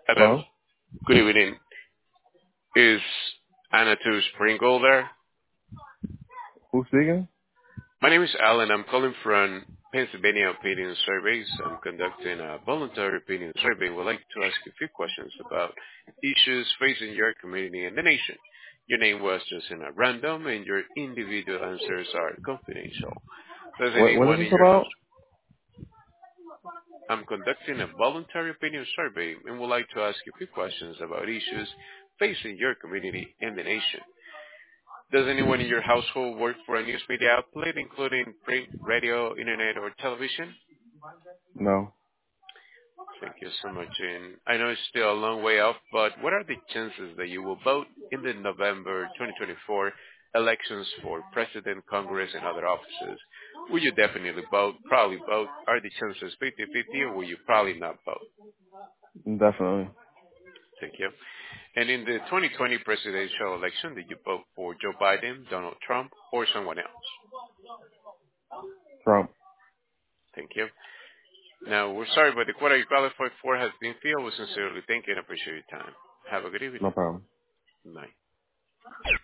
Hello. Hello? Good evening. Is Anatu Springle there? Who's speaking? My name is Alan. I'm calling from Pennsylvania Opinion Surveys. I'm conducting a voluntary opinion survey. Would like to ask you a few questions about issues facing your community and the nation. Your name was chosen at random, and your individual answers are confidential. Does What is anyone this in your house? about? I'm conducting a voluntary opinion survey and would like to ask you a few questions about issues facing your community and the nation. Does anyone in your household work for a news media outlet, including print, radio, internet, or television? No. Thank you so much. And I know it's still a long way off, but what are the chances that you will vote in the November 2024 elections for President, Congress, and other offices? Will you definitely vote, probably vote? Are the chances 50-50, or will you probably not vote? Definitely. Thank you. And in the 2020 presidential election, did you vote for Joe Biden, Donald Trump, or someone else? Trump. Thank you. Now, we're sorry, but the quota you qualified for has been filled. We sincerely thank you and appreciate your time. Have a good evening. No problem. Bye.